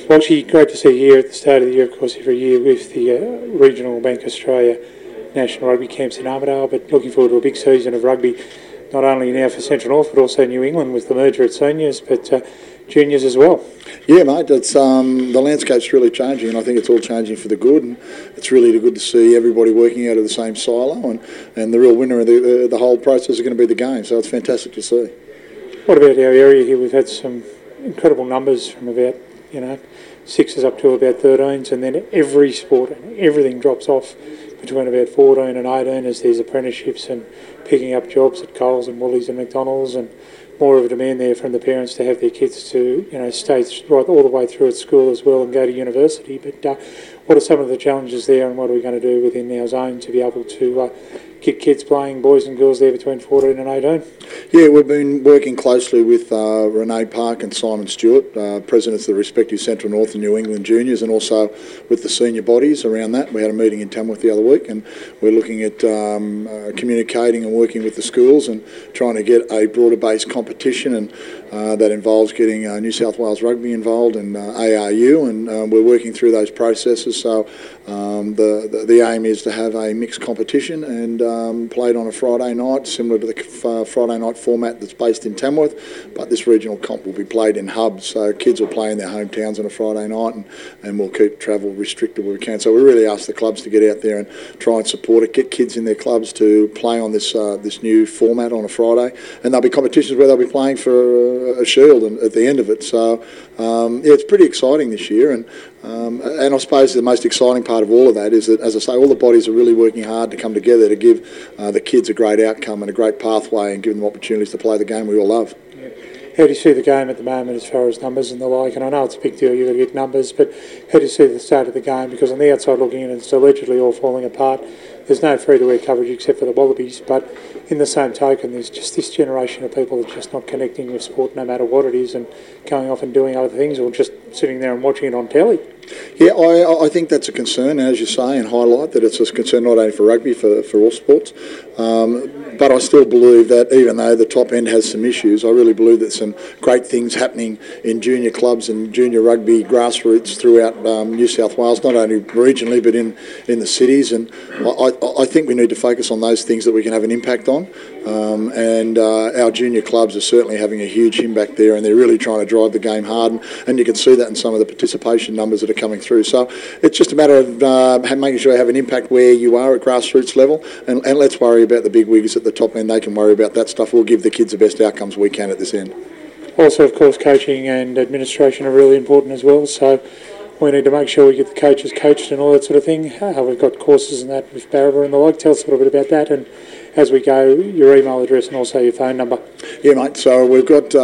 Well, actually, great to see you here at the start of the year, of course, every year with the Regional Bank Australia National Rugby Camps in Armidale, but looking forward to a big season of rugby, not only now for Central North, but also New England with the merger at seniors, but juniors as well. Yeah, mate, it's, the landscape's really changing, and I think it's all changing for the good, and it's really good to see everybody working out of the same silo, and the real winner of the whole process is going to be the game, so it's fantastic to see. What about our area here? We've had some incredible numbers from about, 6s up to about 13s, and then every sport and everything drops off between about 14 and 18 as there's apprenticeships and picking up jobs at Coles and Woolies and McDonald's, and more of a demand there from the parents to have their kids to stay right all the way through at school as well and go to university. But what are some of the challenges there, and what are we going to do within our zone to be able to get kids playing, boys and girls there between 14 and 18? Yeah, we've been working closely with Renee Park and Simon Stewart, presidents of the respective Central North and New England juniors, and also with the senior bodies around that. We had a meeting in Tamworth the other week, and we're looking at communicating and working with the schools and trying to get a broader based competition, and that involves getting New South Wales Rugby involved and ARU, and we're working through those processes. So the aim is to have a mixed competition and played on a Friday night, similar to the Friday night format that's based in Tamworth, but this regional comp will be played in hubs, so kids will play in their hometowns on a Friday night, and we'll keep travel restricted where we can. So we really ask the clubs to get out there and try and support it, get kids in their clubs to play on this new format on a Friday, and there'll be competitions where they'll be playing for a shield at the end of it. So it's pretty exciting this year, and I suppose the most exciting part of all of that is that, as I say, all the bodies are really working hard to come together to give the kids a great outcome and a great pathway and give them opportunities to play the game we all love. Yeah. How do you see the game at the moment as far as numbers and the like? And I know it's a big deal, you've got to get numbers, but how do you see the start of the game? Because on the outside looking in, it's allegedly all falling apart. There's no free-to-air coverage except for the Wallabies, but in the same token, there's just this generation of people that's just not connecting with sport no matter what it is, and going off and doing other things, or just sitting there and watching it on telly. Yeah, I think that's a concern, as you say, and highlight that it's a concern not only for rugby, for all sports. But I still believe that even though the top end has some issues, I really believe that some great things happening in junior clubs and junior rugby grassroots throughout New South Wales, not only regionally but in the cities. And I think we need to focus on those things that we can have an impact on. And our junior clubs are certainly having a huge impact there, and they're really trying to drive the game hard. And you can see that in some of the participation numbers that are coming through. So it's just a matter of making sure you have an impact where you are at grassroots level, and let's worry about the big wigs at the top end. They can worry about that stuff. We'll give the kids the best outcomes we can at this end. Also, of course, coaching and administration are really important as well, so we need to make sure we get the coaches coached and all that sort of thing. We've got courses and that with Barraba and the like. Tell us a little bit about that, and as we go, your email address and also your phone number. Yeah, mate. So we've got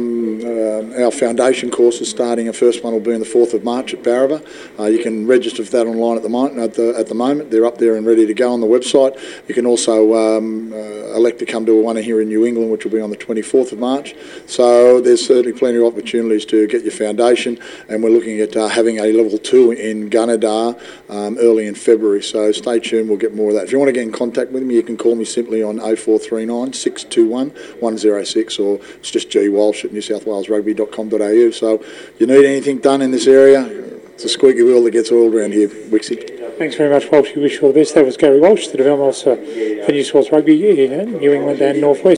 our foundation courses starting. Our first one will be on the 4th of March at Barraba. You can register for that online at the moment. They're up there and ready to go on the website. You can also elect to come to one here in New England, which will be on the 24th of March. So there's certainly plenty of opportunities to get your foundation, and we're looking at having a level 2 in Gunnedah early in February. So stay tuned. We'll get more of that. If you want to get in contact with me, you can call me simply on 0439 621 106, or it's just gwalsh@newsouthwalesrugby.com.au. So you need anything done in this area, it's a squeaky wheel that gets oiled around here, Wixie. Thanks very much, Walsh. We wish you all the best. That was Gary Walsh, the development officer for New South Wales Rugby in New England and North West.